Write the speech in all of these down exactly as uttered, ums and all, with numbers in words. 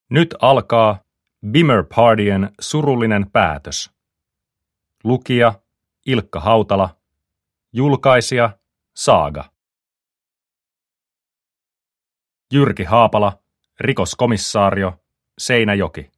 Nyt alkaa Bimmer Partien surullinen päätös. Lukija Ilkka Hautala. Julkaisija Saaga. Jyrki Haapala, rikoskomissaario, Seinäjoki.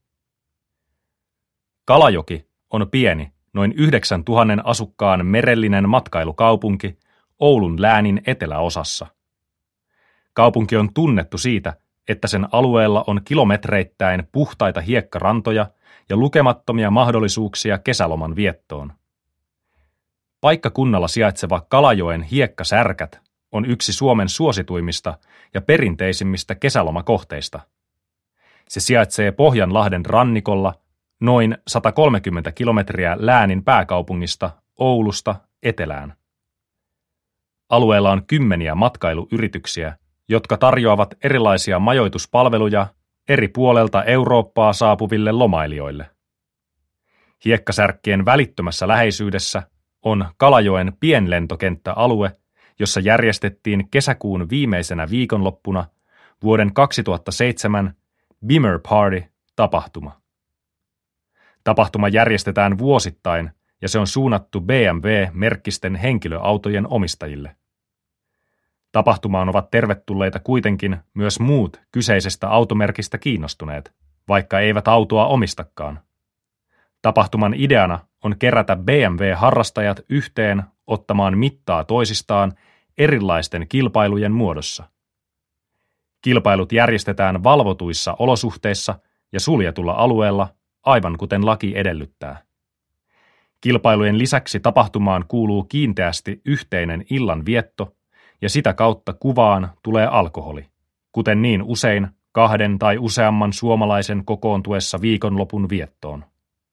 Kalajoki on pieni, noin yhdeksän tuhannen asukkaan merellinen matkailukaupunki Oulun läänin eteläosassa. Kaupunki on tunnettu siitä, että sen alueella on kilometreittäin puhtaita hiekkarantoja ja lukemattomia mahdollisuuksia kesäloman viettoon. Paikkakunnalla sijaitseva Kalajoen hiekkasärkät on yksi Suomen suosituimmista ja perinteisimmistä kesälomakohteista. Se sijaitsee Pohjanlahden rannikolla noin sata kolmekymmentä kilometriä läänin pääkaupungista Oulusta etelään. Alueella on kymmeniä matkailuyrityksiä, jotka tarjoavat erilaisia majoituspalveluja eri puolelta Eurooppaa saapuville lomailijoille. Hiekkasärkkien välittömässä läheisyydessä on Kalajoen pienlentokenttäalue, jossa järjestettiin kesäkuun viimeisenä viikonloppuna vuoden kaksituhattaseitsemän Bimmer Party-tapahtuma. Tapahtuma järjestetään vuosittain ja se on suunnattu B M W-merkkisten henkilöautojen omistajille. Tapahtumaan ovat tervetulleita kuitenkin myös muut kyseisestä automerkistä kiinnostuneet, vaikka eivät autoa omistakaan. Tapahtuman ideana on kerätä B M W-harrastajat yhteen ottamaan mittaa toisistaan erilaisten kilpailujen muodossa. Kilpailut järjestetään valvotuissa olosuhteissa ja suljetulla alueella, aivan kuten laki edellyttää. Kilpailujen lisäksi tapahtumaan kuuluu kiinteästi yhteinen illanvietto, ja sitä kautta kuvaan tulee alkoholi, kuten niin usein kahden tai useamman suomalaisen kokoontuessa viikonlopun viettoon.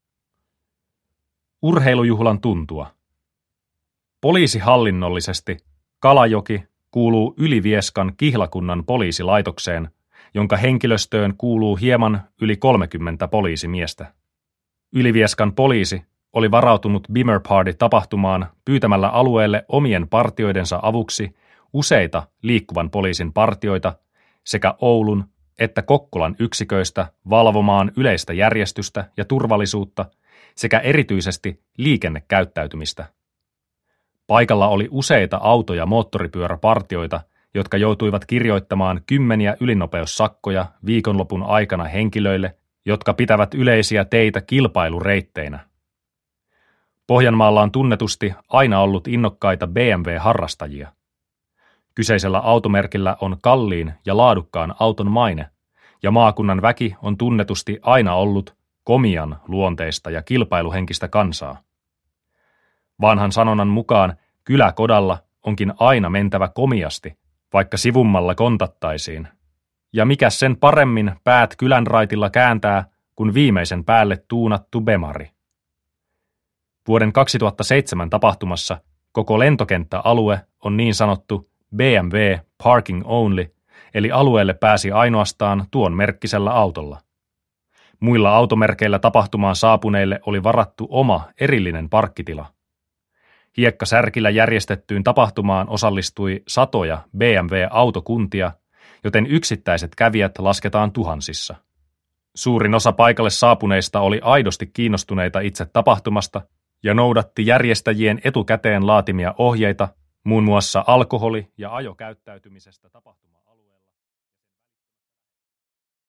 Urheilujuhlan tuntua. Poliisihallinnollisesti Kalajoki kuuluu Ylivieskan kihlakunnan poliisilaitokseen, jonka henkilöstöön kuuluu hieman yli kolmekymmentä poliisimiestä. Ylivieskan poliisi oli varautunut Bimmer Party-tapahtumaan pyytämällä alueelle omien partioidensa avuksi useita liikkuvan poliisin partioita sekä Oulun että Kokkolan yksiköistä valvomaan yleistä järjestystä ja turvallisuutta sekä erityisesti liikennekäyttäytymistä. Paikalla oli useita auto- ja moottoripyöräpartioita, jotka joutuivat kirjoittamaan kymmeniä ylinopeussakkoja viikonlopun aikana henkilöille, jotka pitävät yleisiä teitä kilpailureitteinä. Pohjanmaalla on tunnetusti aina ollut innokkaita B M W-harrastajia. Kyseisellä automerkillä on kalliin ja laadukkaan auton maine, ja maakunnan väki on tunnetusti aina ollut komian luonteista ja kilpailuhenkistä kansaa. Vanhan sanonnan mukaan kyläkodalla onkin aina mentävä komiasti, vaikka sivummalla kontattaisiin. Ja mikä sen paremmin päät kylän raitilla kääntää, kuin viimeisen päälle tuunattu bemari. Vuoden kaksituhattaseitsemän tapahtumassa koko lentokenttäalue on niin sanottu B M W Parking Only, eli alueelle pääsi ainoastaan tuon merkkisellä autolla. Muilla automerkeillä tapahtumaan saapuneille oli varattu oma erillinen parkkitila. Hiekkasärkillä järjestettyyn tapahtumaan osallistui satoja B M W-autokuntia, joten yksittäiset kävijät lasketaan tuhansissa. Suurin osa paikalle saapuneista oli aidosti kiinnostuneita itse tapahtumasta ja noudatti järjestäjien etukäteen laatimia ohjeita muun muassa alkoholi- ja ajokäyttäytymisestä tapahtumaan.